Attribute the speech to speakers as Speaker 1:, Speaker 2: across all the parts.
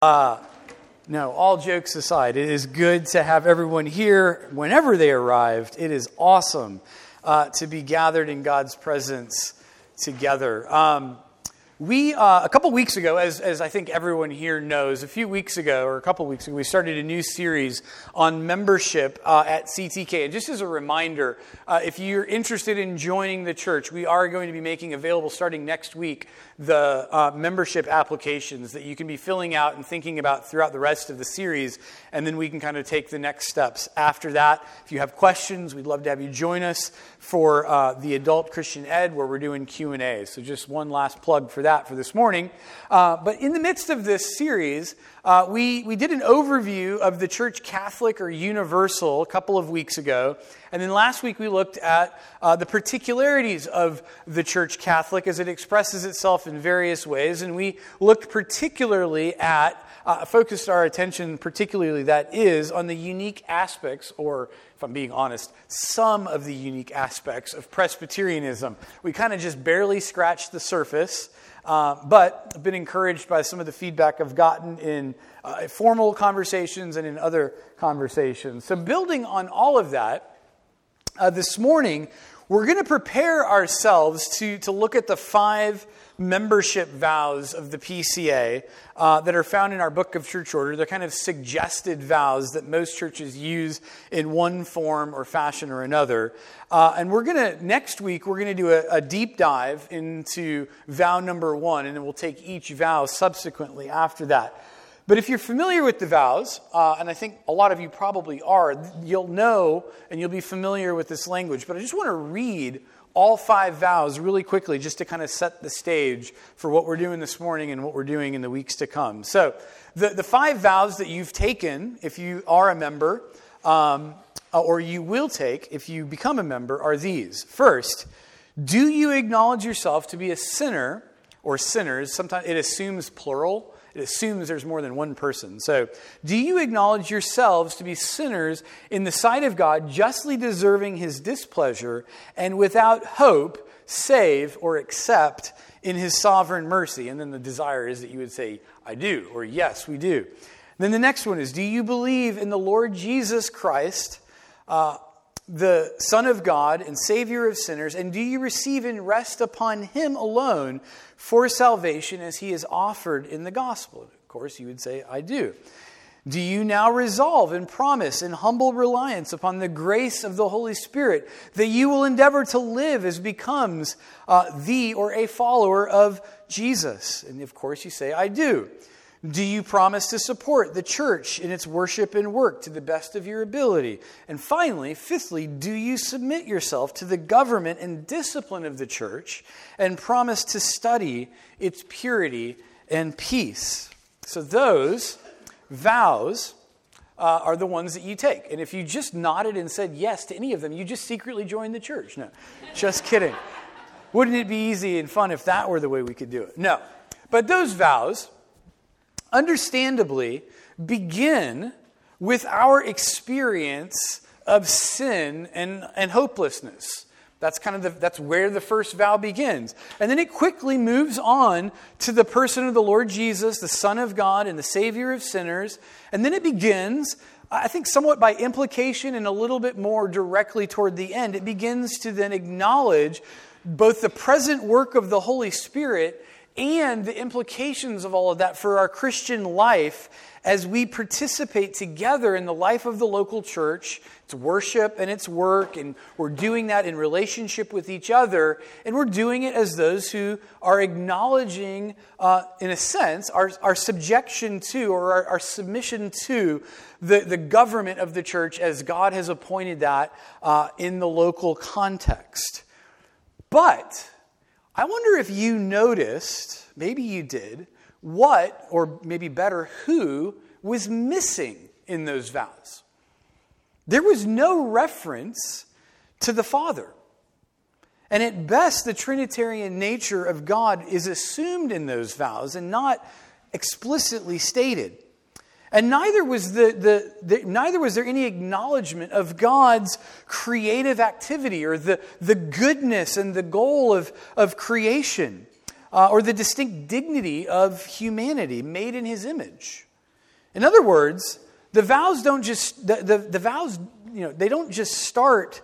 Speaker 1: No, all jokes aside, it is good to have everyone here whenever they arrived. It is awesome to be gathered in God's presence together. We, a couple weeks ago, as I think everyone here knows, a couple weeks ago, we started a new series on membership at CTK. And just as a reminder, if you're interested in joining the church, we are going to be making available starting next week the membership applications that you can be filling out and thinking about throughout the rest of the series. And then we can kind of take the next steps after that. If you have questions, we'd love to have you join us for the Adult Christian Ed, where we're doing Q&A. So just one last plug for that for this morning. But in the midst of this series, we did an overview of the Church Catholic or Universal a couple of weeks ago. And then last week we looked at the particularities of the Church Catholic as it expresses itself in various ways. And we looked particularly at, focused our attention particularly, that is, on the unique aspects, or if I'm being honest, some of the unique aspects of Presbyterianism. We kind of just barely scratched the surface. But I've been encouraged by some of the feedback I've gotten in formal conversations and in other conversations. So building on all of that, this morning, we're going to prepare ourselves to look at the 5 membership vows of the PCA that are found in our Book of Church Order. They're kind of suggested vows that most churches use in one form or fashion or another. And next week, we're going to do a deep dive into vow number 1, and then we'll take each vow subsequently after that. But if you're familiar with the vows, and I think a lot of you probably are, you'll know and you'll be familiar with this language. But I just want to read all 5 vows really quickly just to kind of set the stage for what we're doing this morning and what we're doing in the weeks to come. So the 5 vows that you've taken if you are a member, or you will take if you become a member, are these. First, do you acknowledge yourself to be a sinner or sinners? Sometimes it assumes plural. It assumes there's more than one person. So, do you acknowledge yourselves to be sinners in the sight of God, justly deserving His displeasure, and without hope, save or accept in His sovereign mercy? And then the desire is that you would say, I do, or yes, we do. Then the next one is, do you believe in the Lord Jesus Christ, the Son of God and Savior of sinners, and do you receive and rest upon Him alone for salvation as He is offered in the gospel? Of course, you would say, I do. Do you now resolve and promise in humble reliance upon the grace of the Holy Spirit that you will endeavor to live as becomes the or a follower of Jesus? And of course, you say, I do. Do you promise to support the church in its worship and work to the best of your ability? And finally, fifthly, do you submit yourself to the government and discipline of the church and promise to study its purity and peace? So those vows are the ones that you take. And if you just nodded and said yes to any of them, you just secretly joined the church. No, just kidding. Wouldn't it be easy and fun if that were the way we could do it? No. But those vows, understandably, begin with our experience of sin and hopelessness. That's that's where the first vow begins. And then it quickly moves on to the person of the Lord Jesus, the Son of God and the Savior of sinners. And then it begins, I think somewhat by implication and a little bit more directly toward the end, it begins to then acknowledge both the present work of the Holy Spirit and the implications of all of that for our Christian life as we participate together in the life of the local church, its worship and its work, and we're doing that in relationship with each other, and we're doing it as those who are acknowledging, in a sense, our subjection to, or our submission to, the government of the church as God has appointed that in the local context. But I wonder if you noticed, maybe you did, what, or maybe better, who was missing in those vows. There was no reference to the Father. And at best, the Trinitarian nature of God is assumed in those vows and not explicitly stated. And neither was there any acknowledgement of God's creative activity or the goodness and the goal of creation or the distinct dignity of humanity made in His image. In other words, the vows don't just, the vows, they don't just start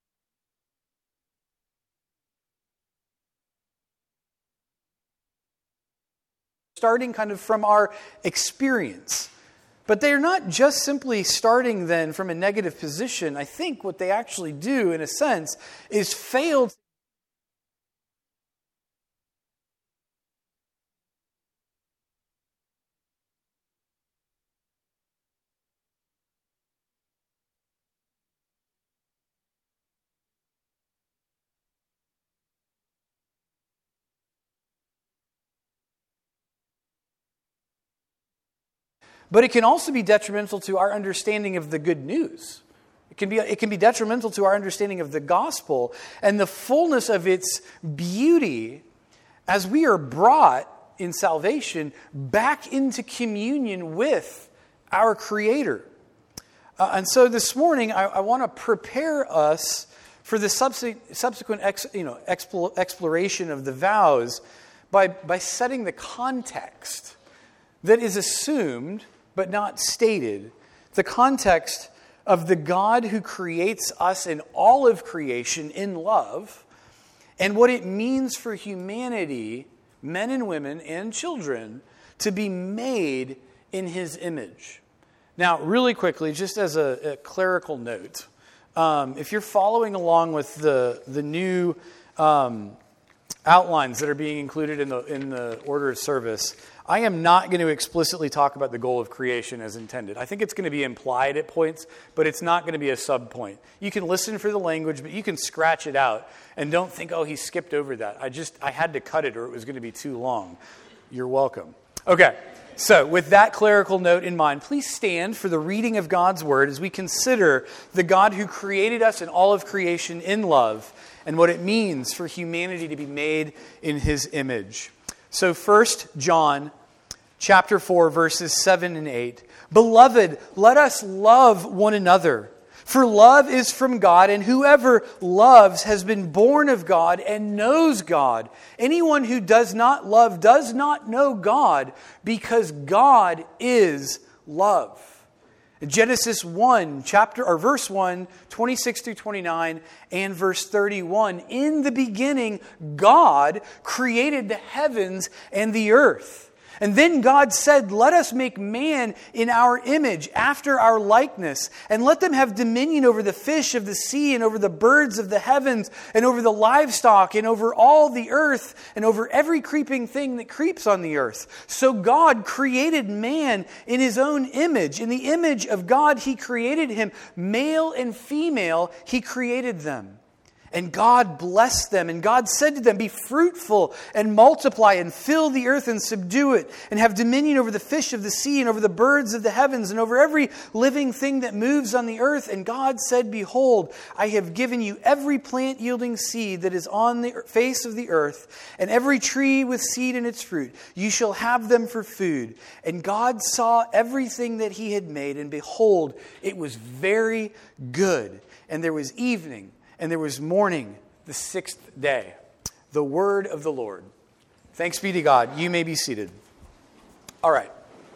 Speaker 1: starting kind of from our experience. But they're not just simply starting then from a negative position. I think what they actually do, in a sense, is fail. But it can also be detrimental to our understanding of the good news. It can be detrimental to our understanding of the gospel and the fullness of its beauty as we are brought in salvation back into communion with our Creator. And so this morning, I want to prepare us for the subsequent exploration of the vows by setting the context that is assumed but not stated, the context of the God who creates us in all of creation in love, and what it means for humanity, men and women and children, to be made in His image. Now, really quickly, just as a clerical note, if you're following along with the new outlines that are being included in the order of service, I am not going to explicitly talk about the goal of creation as intended. I think it's going to be implied at points, but it's not going to be a sub-point. You can listen for the language, but you can scratch it out. And don't think, he skipped over that. I had to cut it or it was going to be too long. You're welcome. Okay, so with that clerical note in mind, please stand for the reading of God's Word as we consider the God who created us in all of creation in love and what it means for humanity to be made in His image. So 1 John chapter 4, verses 7 and 8. Beloved, let us love one another, for love is from God, and whoever loves has been born of God and knows God. Anyone who does not love does not know God, because God is love. Genesis 1, verse 1, 26 through 29, and verse 31. In the beginning, God created the heavens and the earth. And then God said, let us make man in our image, after our likeness, and let them have dominion over the fish of the sea, and over the birds of the heavens, and over the livestock, and over all the earth, and over every creeping thing that creeps on the earth. So God created man in His own image. In the image of God He created him. Male and female He created them. And God blessed them, and God said to them, be fruitful and multiply and fill the earth and subdue it, and have dominion over the fish of the sea and over the birds of the heavens and over every living thing that moves on the earth. And God said, behold, I have given you every plant yielding seed that is on the face of the earth, and every tree with seed in its fruit. You shall have them for food. And God saw everything that He had made, and behold, it was very good. And there was evening, and there was morning, the sixth day. The word of the Lord. Thanks be to God. You may be seated. All right.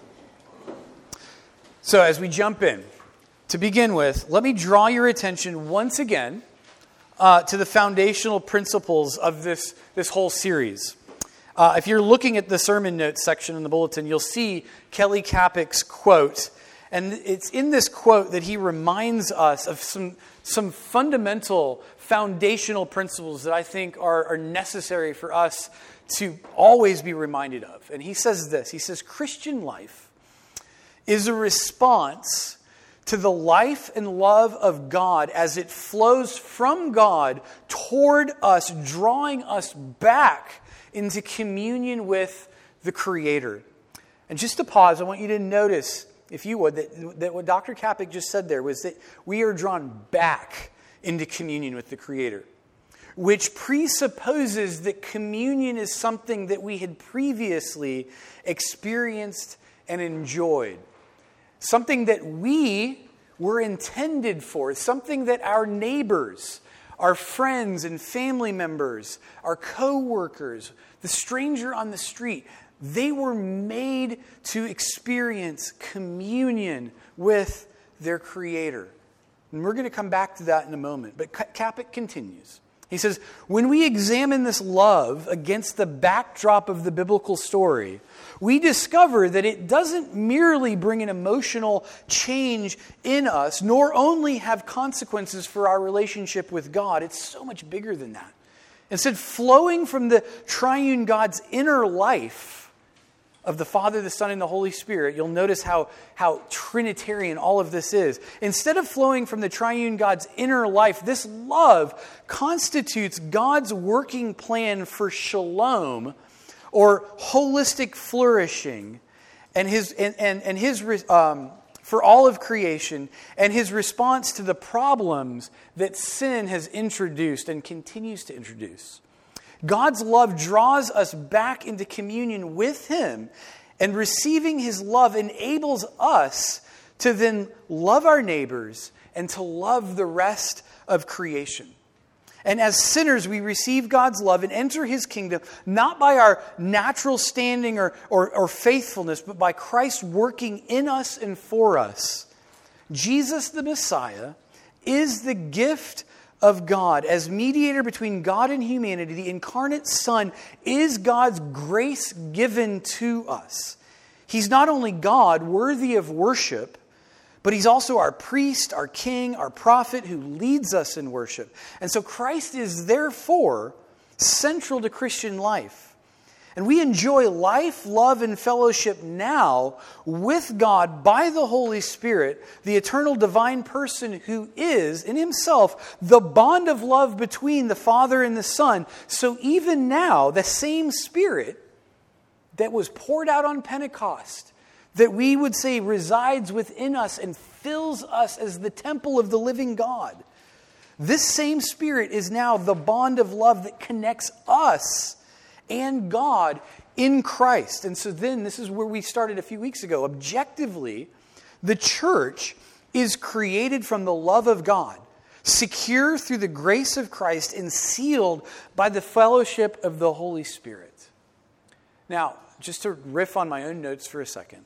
Speaker 1: So as we jump in, to begin with, let me draw your attention once again to the foundational principles of this whole series. If you're looking at the sermon notes section in the bulletin, you'll see Kelly Kapick's quote. And it's in this quote that he reminds us of some fundamental, foundational principles that I think are necessary for us to always be reminded of. And he says this. He says, Christian life is a response to the life and love of God as it flows from God toward us, drawing us back into communion with the Creator. And just to pause, I want you to notice, if you would, that what Dr. Kapick just said there was that we are drawn back into communion with the Creator, which presupposes that communion is something that we had previously experienced and enjoyed, something that we were intended for, something that our neighbors, our friends and family members, our co-workers, the stranger on the street, They were made to experience communion with their Creator. And we're going to come back to that in a moment. But Capek continues. He says, when we examine this love against the backdrop of the biblical story, we discover that it doesn't merely bring an emotional change in us, nor only have consequences for our relationship with God. It's so much bigger than that. Instead, flowing from the triune God's inner life of the Father, the Son, and the Holy Spirit, you'll notice how Trinitarian all of this is. Instead of flowing from the triune God's inner life, this love constitutes God's working plan for shalom, or holistic flourishing, for all of creation, and His response to the problems that sin has introduced and continues to introduce. God's love draws us back into communion with Him, and receiving His love enables us to then love our neighbors and to love the rest of creation. And as sinners, we receive God's love and enter His kingdom, not by our natural standing or faithfulness, but by Christ working in us and for us. Jesus the Messiah is the gift of God. As mediator between God and humanity, the incarnate Son is God's grace given to us. He's not only God, worthy of worship, but He's also our priest, our king, our prophet who leads us in worship. And so Christ is therefore central to Christian life. And we enjoy life, love, and fellowship now with God by the Holy Spirit, the eternal divine person who is, in Himself, the bond of love between the Father and the Son. So even now, the same Spirit that was poured out on Pentecost, that we would say resides within us and fills us as the temple of the living God, this same Spirit is now the bond of love that connects us and God in Christ. And so then, this is where we started a few weeks ago. Objectively, the church is created from the love of God, secure through the grace of Christ, and sealed by the fellowship of the Holy Spirit. Now, just to riff on my own notes for a second,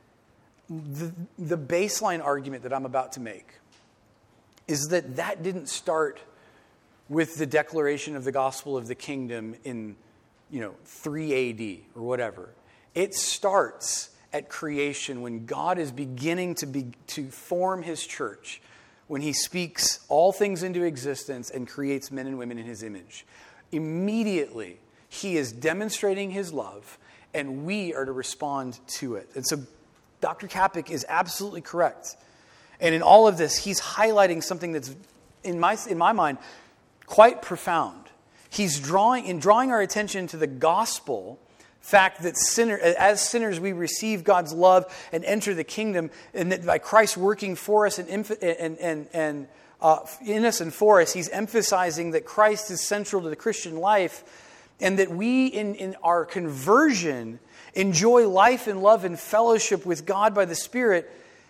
Speaker 1: the baseline argument that I'm about to make is that didn't start with the declaration of the gospel of the kingdom in 3 AD or whatever. It starts at creation when God is beginning to form His church, when He speaks all things into existence and creates men and women in His image. Immediately, He is demonstrating His love, and we are to respond to it. And so Dr. Capek is absolutely correct. And in all of this, he's highlighting something that's, in my mind, quite profound. He's drawing our attention to the gospel fact that as sinners we receive God's love and enter the kingdom, and that by Christ working for us and in us and for us, He's emphasizing that Christ is central to the Christian life, and that we in our conversion enjoy life and love and fellowship with God by the Spirit.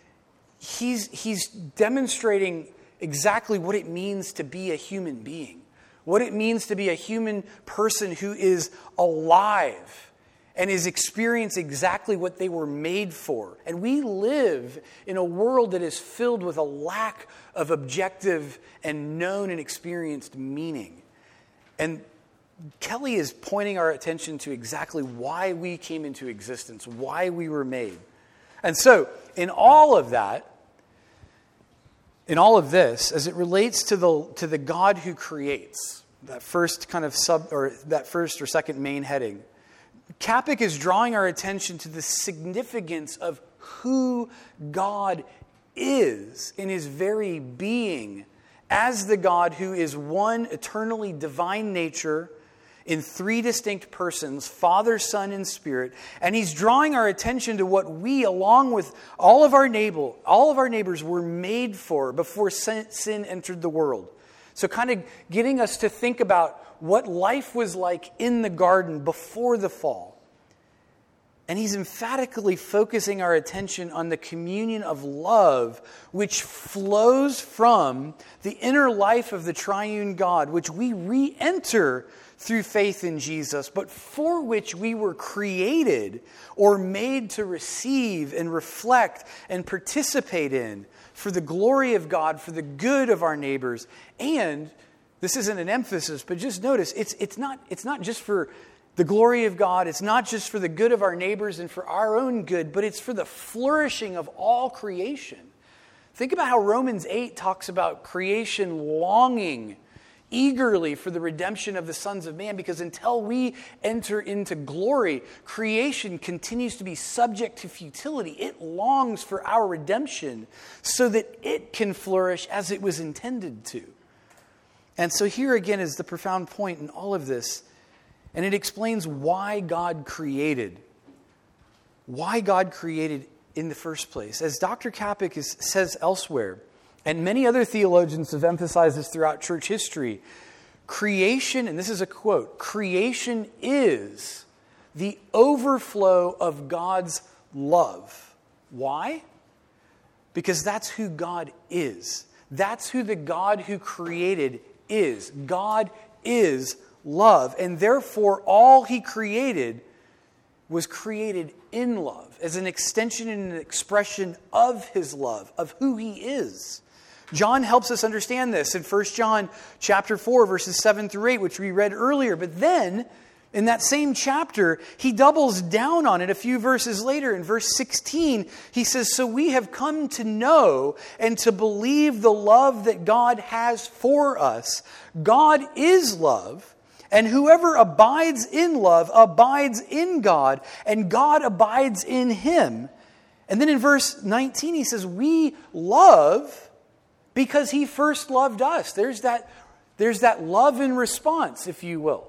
Speaker 1: He's demonstrating exactly what it means to be a human being. What it means to be a human person who is alive and is experiencing exactly what they were made for. And we live in a world that is filled with a lack of objective and known and experienced meaning. And Kelly is pointing our attention to exactly why we came into existence, why we were made. And so, in all of that, in all of this, as it relates to the God who creates, that first kind of that first or second main heading, Capek is drawing our attention to the significance of who God is in His very being, as the God who is one eternally divine nature in three distinct persons, Father, Son, and Spirit. And He's drawing our attention to what we, along with all of our neighbors, were made for before sin entered the world. So kind of getting us to think about what life was like in the garden before the fall. And He's emphatically focusing our attention on the communion of love which flows from the inner life of the triune God, which we re-enter through faith in Jesus, but for which we were created or made to receive and reflect and participate in for the glory of God, for the good of our neighbors. And this isn't an emphasis, but just notice, it's not just for the glory of God, it's not just for the good of our neighbors and for our own good, but it's for the flourishing of all creation. Think about how Romans 8 talks about creation longing eagerly for the redemption of the sons of man, because until we enter into glory, creation continues to be subject to futility. It longs for our redemption so that it can flourish as it was intended to. And so here again is the profound point in all of this, and it explains why God created in the first place. As Dr. Kapik says elsewhere, and many other theologians have emphasized this throughout church history, creation, and this is a quote, creation is the overflow of God's love. Why? Because that's who God is. That's who the God who created is. God is love, and therefore all He created was created in love, as an extension and an expression of His love, of who He is. John helps us understand this in 1 John chapter 4, verses 7 through 8, which we read earlier. But then, in that same chapter, he doubles down on it a few verses later. In verse 16, he says, "So we have come to know and to believe the love that God has for us. God is love, and whoever abides in love abides in God, and God abides in him." And then in verse 19, he says, "We love because He first loved us." There's that love in response, if you will.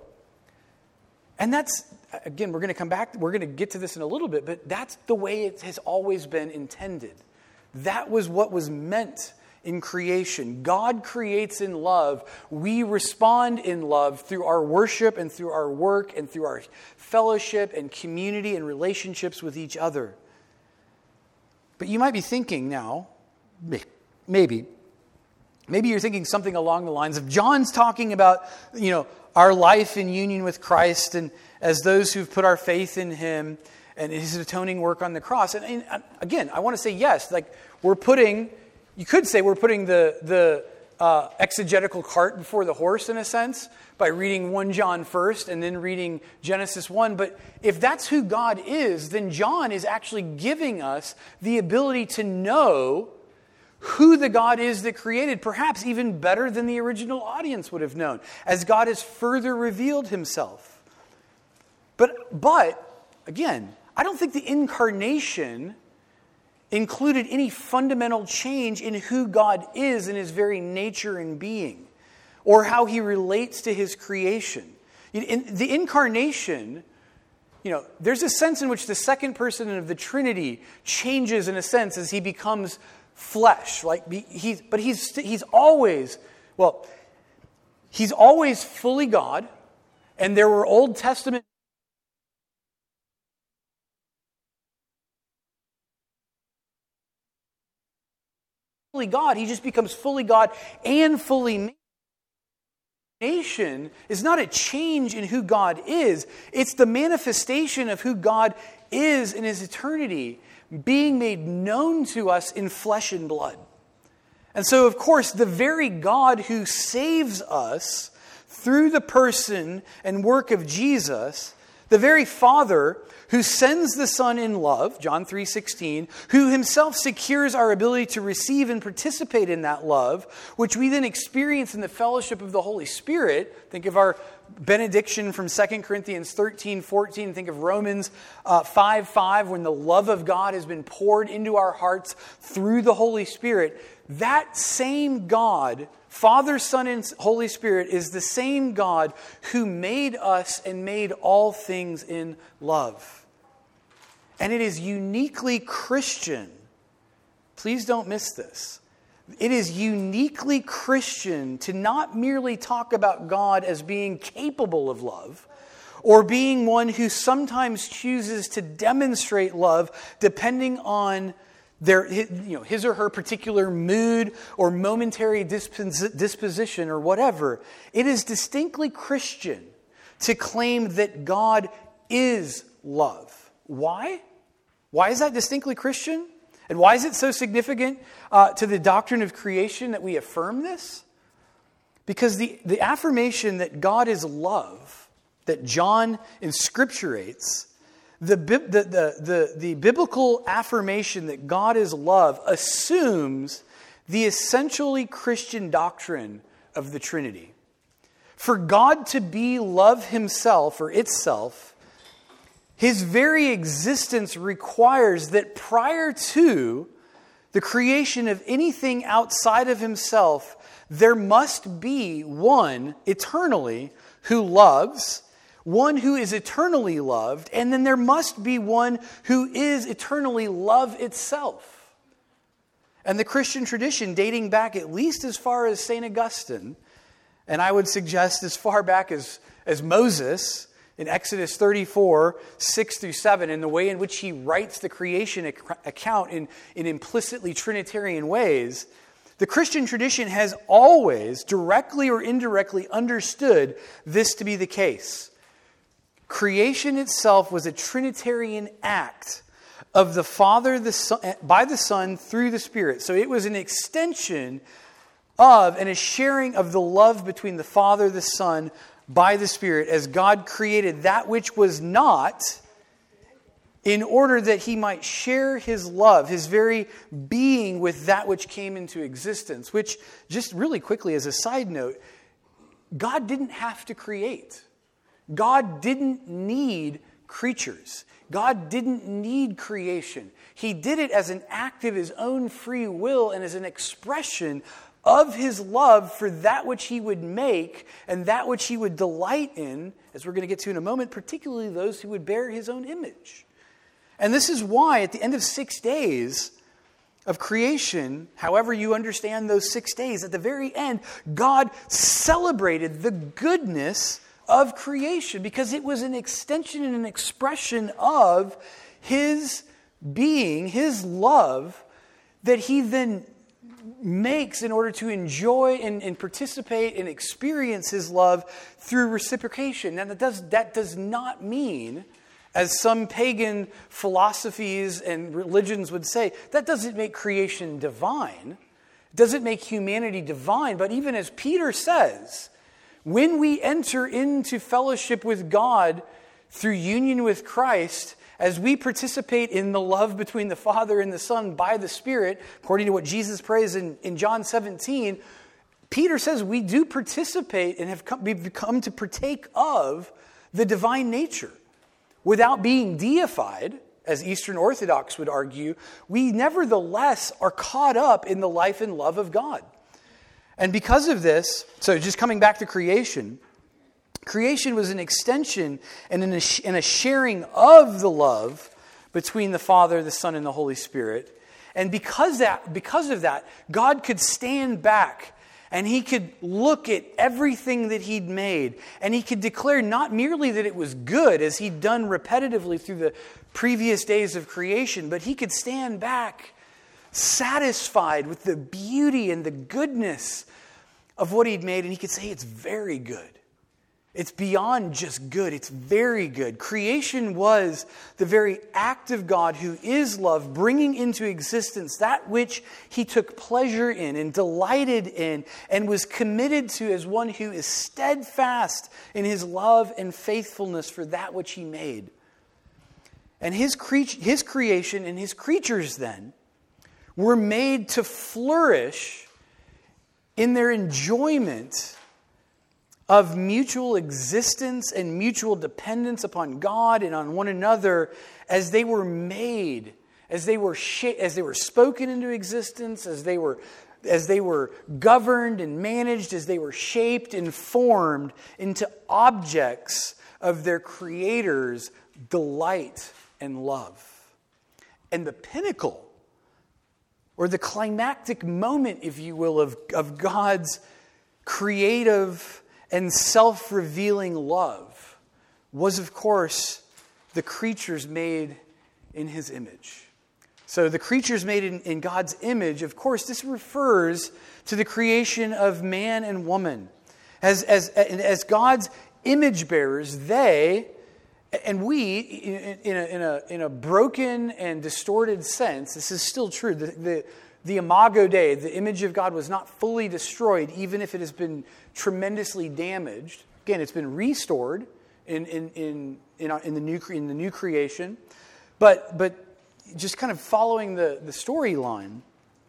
Speaker 1: And that's, again, we're going to come back, we're going to get to this in a little bit, but that's the way it has always been intended. That was what was meant in creation. God creates in love. We respond in love through our worship and through our work and through our fellowship and community and relationships with each other. But you might be thinking now, maybe you're thinking something along the lines of John's talking about, our life in union with Christ and as those who've put our faith in Him and His atoning work on the cross. And again, I want to say yes, like you could say we're putting the exegetical cart before the horse in a sense by reading 1 John first and then reading Genesis 1. But if that's who God is, then John is actually giving us the ability to know who the God is that created, perhaps even better than the original audience would have known, as God has further revealed Himself. But again, I don't think the incarnation included any fundamental change in who God is in His very nature and being, or how He relates to His creation. In the incarnation, there's a sense in which the second person of the Trinity changes in a sense as He becomes flesh, but he's always fully God, and there were Old Testament fully God. He just becomes fully God and fully man. Nation is not a change in who God is; it's the manifestation of who God is in His eternity, being made known to us in flesh and blood. And so, of course, the very God who saves us through the person and work of Jesus, the very Father who sends the Son in love, John 3:16, who Himself secures our ability to receive and participate in that love, which we then experience in the fellowship of the Holy Spirit. Think of our benediction from 2 Corinthians 13:14. Think of Romans 5:5, when the love of God has been poured into our hearts through the Holy Spirit. That same God, Father, Son, and Holy Spirit, is the same God who made us and made all things in love. And it is uniquely Christian. Please don't miss this. It is uniquely Christian to not merely talk about God as being capable of love, or being one who sometimes chooses to demonstrate love depending on his or her particular mood or momentary disposition or whatever. It is distinctly Christian to claim that God is love. Why? Why is that distinctly Christian? And why is it so significant to the doctrine of creation that we affirm this? Because the affirmation that God is love, that John inscripturates, the biblical affirmation that God is love assumes the essentially Christian doctrine of the Trinity. For God to be love himself or itself, his very existence requires that prior to the creation of anything outside of himself, there must be one eternally who loves, one who is eternally loved, and then there must be one who is eternally love itself. And the Christian tradition, dating back at least as far as St. Augustine, and I would suggest as far back as Moses in Exodus 34, 6 through 7, in the way in which he writes the creation account in implicitly Trinitarian ways, the Christian tradition has always, directly or indirectly, understood this to be the case. Creation itself was a Trinitarian act of the Father, the Son, by the Son, through the Spirit. So it was an extension of and a sharing of the love between the Father, the Son, by the Spirit, as God created that which was not, in order that he might share his love, his very being, with that which came into existence. Which, just really quickly as a side note, God didn't have to create. God didn't need creatures. God didn't need creation. He did it as an act of his own free will and as an expression of his love for that which he would make and that which he would delight in, as we're going to get to in a moment, particularly those who would bear his own image. And this is why at the end of 6 days of creation, however you understand those 6 days, at the very end, God celebrated the goodness of creation because it was an extension and an expression of his being, his love, that he then makes in order to enjoy and participate and experience his love through reciprocation. And that does not mean, as some pagan philosophies and religions would say, that doesn't make creation divine. It doesn't make humanity divine. But even as Peter says, when we enter into fellowship with God through union with Christ, as we participate in the love between the Father and the Son by the Spirit, according to what Jesus prays in John 17, Peter says we do participate and we've come to partake of the divine nature. Without being deified, as Eastern Orthodox would argue, we nevertheless are caught up in the life and love of God. And because of this, so just coming back to creation, creation was an extension and a sharing of the love between the Father, the Son, and the Holy Spirit. And because of that, God could stand back and he could look at everything that he'd made. And he could declare not merely that it was good, as he'd done repetitively through the previous days of creation, but he could stand back satisfied with the beauty and the goodness of what he'd made. And he could say, it's very good. It's beyond just good. It's very good. Creation was the very act of God, who is love, bringing into existence that which he took pleasure in and delighted in and was committed to as one who is steadfast in his love and faithfulness for that which he made. And his creation and his creatures then were made to flourish in their enjoyment of mutual existence and mutual dependence upon God and on one another as they were made, as they were spoken into existence, as they were governed and managed, as they were shaped and formed into objects of their Creator's delight and love. And the pinnacle, or the climactic moment, if you will, of God's creative and self-revealing love was, of course, the creatures made in his image. So the creatures made in God's image, of course, this refers to the creation of man and woman. As God's image bearers, they and we, in a broken and distorted sense, this is still true. The Imago Dei, the image of God, was not fully destroyed, even if it has been tremendously damaged. Again, it's been restored in the new creation, but just kind of following the storyline,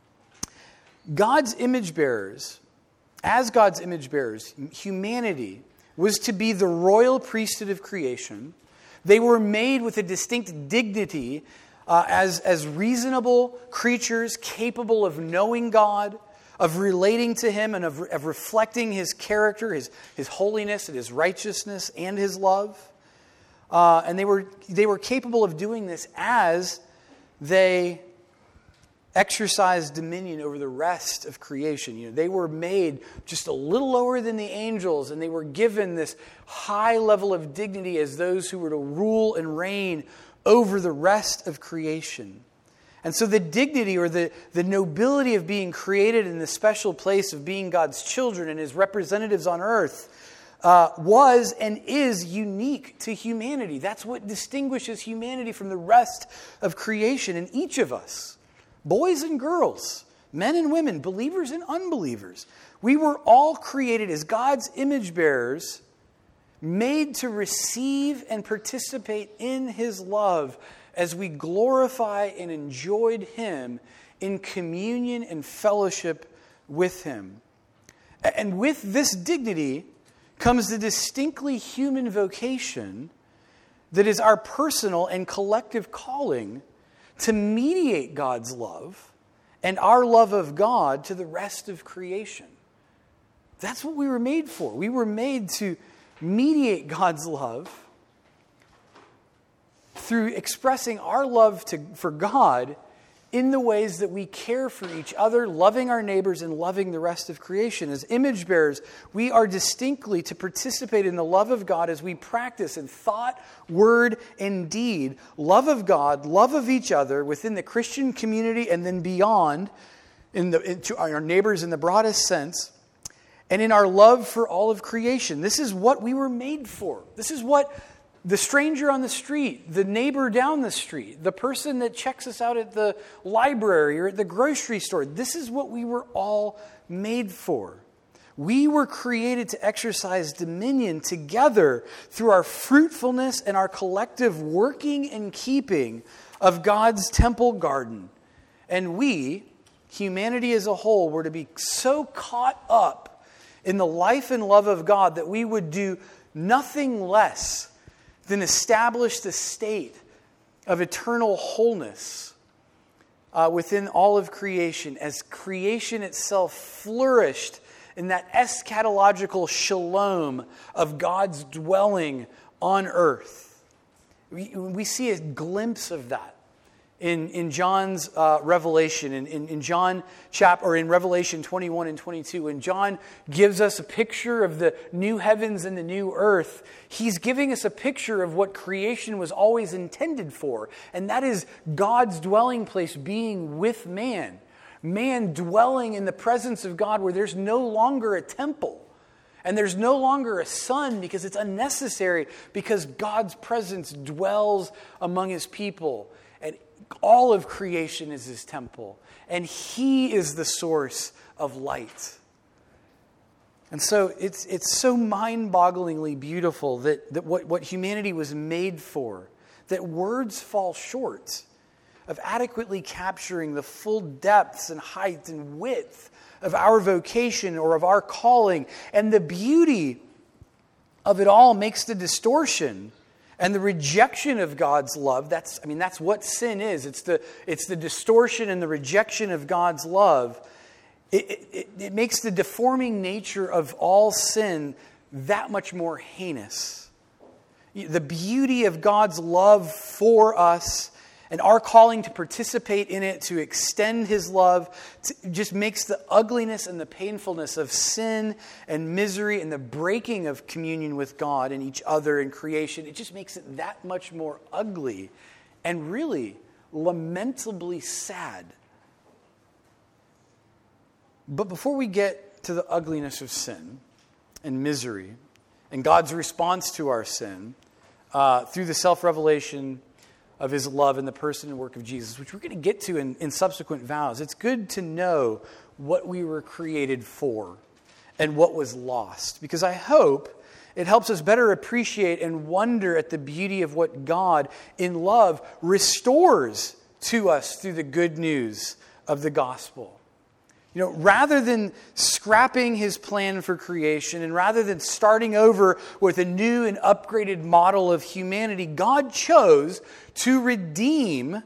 Speaker 1: God's image bearers, as God's image bearers, humanity was to be the royal priesthood of creation. They were made with a distinct dignity as reasonable creatures capable of knowing God, of relating to Him, and of reflecting His character, His holiness, and His righteousness, and His love. And they were capable of doing this as they exercised dominion over the rest of creation. They were made just a little lower than the angels, and they were given this high level of dignity as those who were to rule and reign over the rest of creation. And so the dignity or the nobility of being created in the special place of being God's children and His representatives on earth was and is unique to humanity. That's what distinguishes humanity from the rest of creation. And each of us, boys and girls, men and women, believers and unbelievers, we were all created as God's image bearers, made to receive and participate in His love as we glorify and enjoyed Him in communion and fellowship with Him. And with this dignity comes the distinctly human vocation that is our personal and collective calling to mediate God's love and our love of God to the rest of creation. That's what we were made for. We were made to mediate God's love through expressing our love for God in the ways that we care for each other, loving our neighbors and loving the rest of creation. As image bearers, we are distinctly to participate in the love of God as we practice in thought, word, and deed, love of God, love of each other within the Christian community and then beyond, to our neighbors in the broadest sense, and in our love for all of creation. This is what we were made for. This is what the stranger on the street, the neighbor down the street, the person that checks us out at the library or at the grocery store, this is what we were all made for. We were created to exercise dominion together through our fruitfulness and our collective working and keeping of God's temple garden. And we, humanity as a whole, were to be so caught up in the life and love of God that we would do nothing less than establish the state of eternal wholeness within all of creation, as creation itself flourished in that eschatological shalom of God's dwelling on earth. We see a glimpse of that in John's revelation, in John or in Revelation 21 and 22. When John gives us a picture of the new heavens and the new earth, he's giving us a picture of what creation was always intended for, and that is God's dwelling place being with man. Man dwelling in the presence of God where there's no longer a temple. And there's no longer a sun because it's unnecessary, because God's presence dwells among His people. And all of creation is His temple. And He is the source of light. And so it's so mind-bogglingly beautiful that what humanity was made for, that words fall short of adequately capturing the full depths and height and width of our vocation or of our calling. And the beauty of it all makes the distortion and the rejection of God's love. That's what sin is. It's the distortion and the rejection of God's love. It makes the deforming nature of all sin that much more heinous. The beauty of God's love for us and our calling to participate in it, to extend His love, just makes the ugliness and the painfulness of sin and misery and the breaking of communion with God and each other and creation, it just makes it that much more ugly and really lamentably sad. But before we get to the ugliness of sin and misery and God's response to our sin through the self-revelation of his love in the person and work of Jesus, which we're going to get to in subsequent vows. It's good to know what we were created for and what was lost, because I hope it helps us better appreciate and wonder at the beauty of what God in love restores to us through the good news of the gospel. Rather than scrapping his plan for creation and rather than starting over with a new and upgraded model of humanity, God chose to redeem.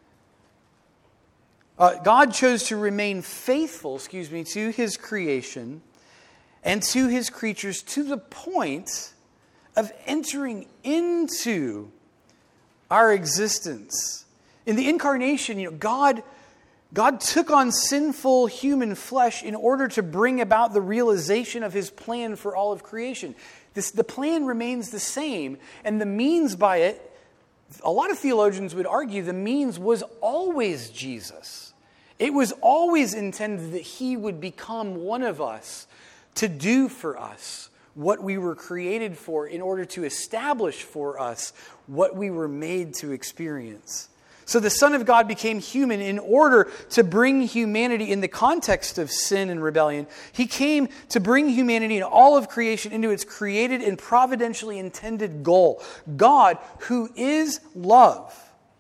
Speaker 1: God chose to remain faithful, to his creation and to his creatures to the point of entering into our existence. In the incarnation, God took on sinful human flesh in order to bring about the realization of his plan for all of creation. The plan remains the same, and the means by it, a lot of theologians would argue the means was always Jesus. It was always intended that he would become one of us to do for us what we were created for in order to establish for us what we were made to experience. So the Son of God became human in order to bring humanity in the context of sin and rebellion. He came to bring humanity and all of creation into its created and providentially intended goal. God, who is love,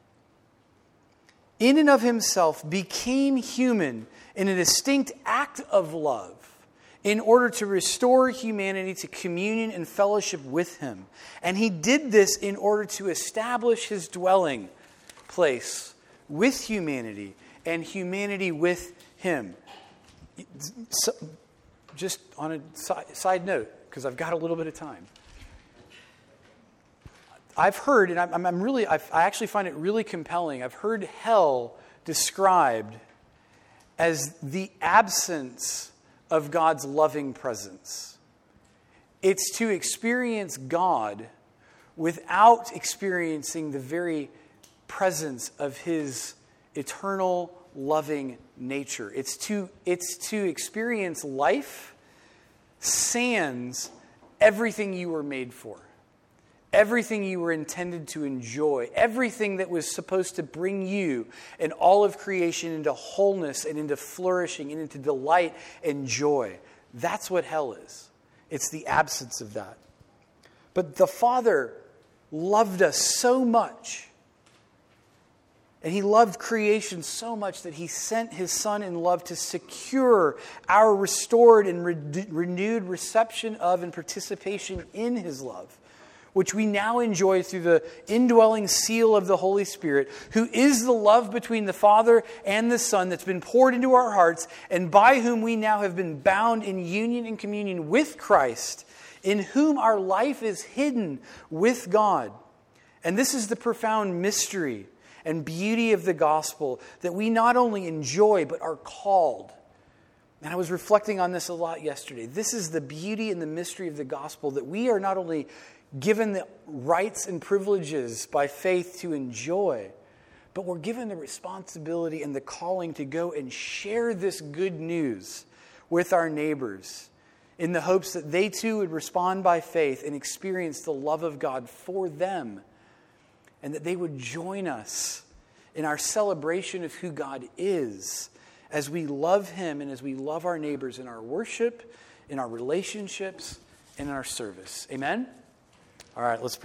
Speaker 1: in and of himself became human in a distinct act of love in order to restore humanity to communion and fellowship with him. And he did this in order to establish his dwelling place with humanity and humanity with him. So, just on a side note, because I've got a little bit of time. I've heard, and I actually find it really compelling, I've heard hell described as the absence of God's loving presence. It's to experience God without experiencing the very presence of his eternal loving nature. It's to experience life sans everything you were made for, everything you were intended to enjoy, everything that was supposed to bring you and all of creation into wholeness and into flourishing and into delight and joy. That's what hell is. It's the absence of that. But the Father loved us so much, and he loved creation so much that he sent his Son in love to secure our restored and renewed reception of and participation in his love, which we now enjoy through the indwelling seal of the Holy Spirit, who is the love between the Father and the Son that's been poured into our hearts, and by whom we now have been bound in union and communion with Christ, in whom our life is hidden with God. And this is the profound mystery and beauty of the gospel, that we not only enjoy, but are called. And I was reflecting on this a lot yesterday. This is the beauty and the mystery of the gospel, that we are not only given the rights and privileges by faith to enjoy, but we're given the responsibility and the calling to go and share this good news with our neighbors in the hopes that they too would respond by faith and experience the love of God for them, and that they would join us in our celebration of who God is as we love him and as we love our neighbors in our worship, in our relationships, and in our service. Amen? All right, let's pray.